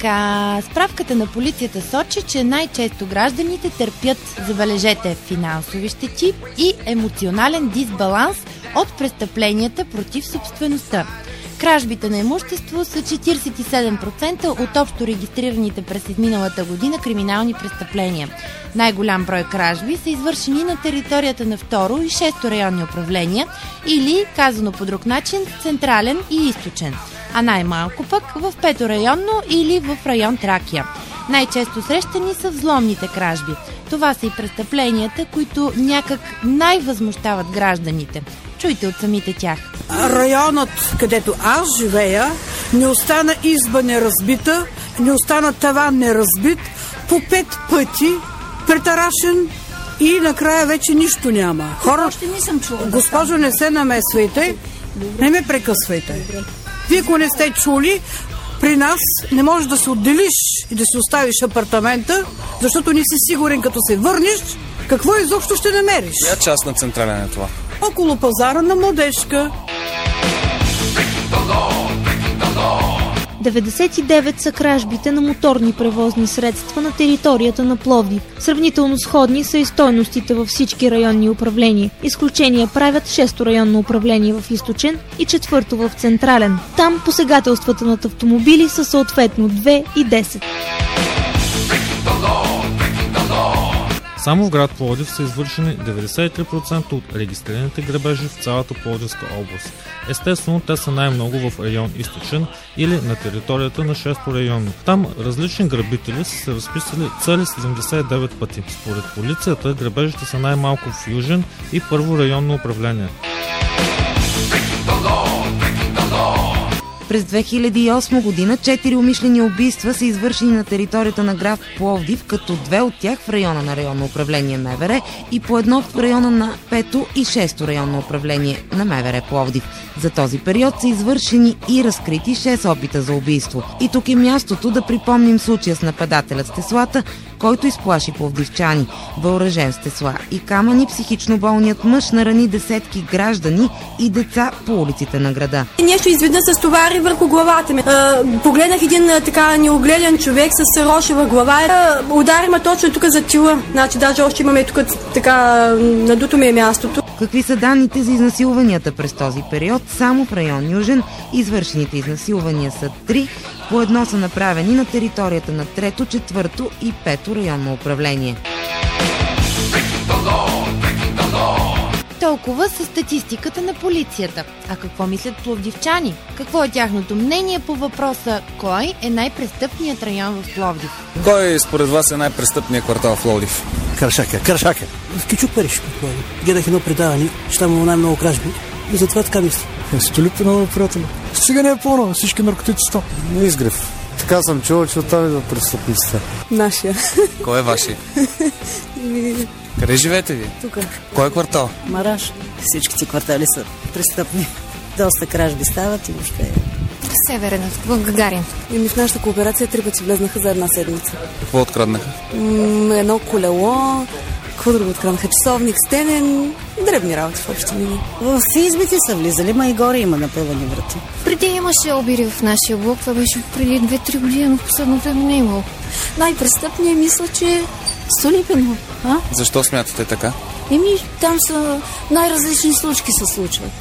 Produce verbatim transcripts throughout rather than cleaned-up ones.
така, справката на полицията сочи, че най-често гражданите търпят, забележете, финансови щети и емоционален дисбаланс от престъпленията против собствеността. Кражбите на имущество са четиридесет и седем процента от общо регистрираните през изминалата година криминални престъпления. Най-голям брой кражби са извършени на територията на второ и шесто районни управления или, казано по друг начин, централен и източен, а най-малко пък в пето районно или в район Тракия. Най-често срещани са взломните кражби. Това са и престъпленията, които някак най-възмущават гражданите. Чуйте от самите тях. Районът, където аз живея, не остана изба неразбита, не остана таван неразбит, по пет пъти претарашен и накрая вече нищо няма. Хора, още не съм чула. Госпожо, не се намесвайте, не ме прекъсвайте. Вие, ако не сте чули, при нас не можеш да се отделиш и да си оставиш апартамента, защото не си сигурен, като се върнеш, какво изобщо ще намериш. Коя част на централен е това? Около пазара на Младежка. деветдесет и девет са кражбите на моторни превозни средства на територията на Пловдив. Сравнително сходни са и стойностите във всички районни управления. Изключения правят шесто районно управление в Източен и четвърто в Централен. Там посегателствата над автомобили са съответно две и десет. Само в град Пловдив са извършени деветдесет и три процента от регистрираните грабежи в цялата Пловдивска област. Естествено, те са най-много в район Източен или на територията на шесто районно. Там различни грабители са се разписали цели седемдесет и девет пъти. Според полицията, грабежите са най-малко в Южен и първо районно управление. През две хиляди и осма година четири умишлени убийства са извършени на територията на град Пловдив, като две от тях в района на районно управление МВР и по едно в района на пето и шесто районно управление на МВР Пловдив. За този период са извършени и разкрити шест опита за убийство. И тук е мястото да припомним случая с нападателят с теслата, който изплаши пловдивчани. Въоръжен с тесла и камъни, психично болният мъж нарани десетки граждани и деца по улиците на града. Нещо изведнъж се стовари върху главата ми. Погледнах един така неогледан човек с рошева глава. Удари ме точно тук за тила. Значи даже още имаме тук така надуто ми е мястото. Какви са данните за изнасилванията през този период? Само в район Южен извършените изнасилвания са три, по едно са направени на територията на трето, четвърто и пето районно управление. Толкова са статистиката на полицията. А какво мислят пловдивчани? Какво е тяхното мнение по въпроса кой е най-престъпният район в Пловдив? Кой според вас е най-престъпният квартал в Пловдив? Каршака, Каршака. В Кючук Париж. Гледах едно предаване, че там има най-много кражби. И затова така мисля. Столите на приятели. Сега не е пълно, всички наркотици сто. Не изгрев. Така съм чувал, че оттам идва престъпниците. Нашия. Кой е вашия? Къде живеете ви? Тук. Кой е квартал? Мараш. Всичките квартали са престъпни. Доста кражби стават и въобще. Северен, в Гагарин. И в нашата кооперация три пъти влезнаха за една седмица. Какво откраднаха? М- едно колело, какво друго откраднаха? Часовник, стенен, дребни работи в общи линии. В избите са влизали, ма и горе има напъвани врати. Преди имаше обири в нашия блок, това беше преди две-три години, но в последно време не е имало. Най-престъпният мисля, че Столипиново. А? Защо смятате така? Еми, там са най-различни случки се случват.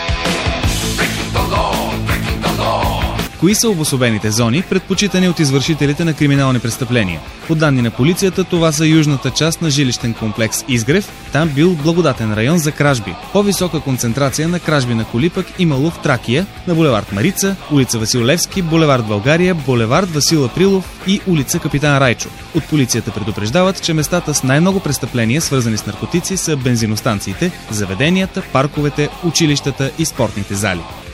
Кои са обособените зони, предпочитани от извършителите на криминални престъпления? По данни на полицията, това са южната част на жилищен комплекс Изгрев. Там бил благодатен район за кражби. По-висока концентрация на кражби на коли пък имало в Тракия, на булевард Марица, улица Васил Левски, булевард България, булевард Васил Априлов и улица Капитан Райчо. От полицията предупреждават, че местата с най-много престъпления, свързани с наркотици, са бензиностанциите, заведенията, парковете, училищата и спортните зали.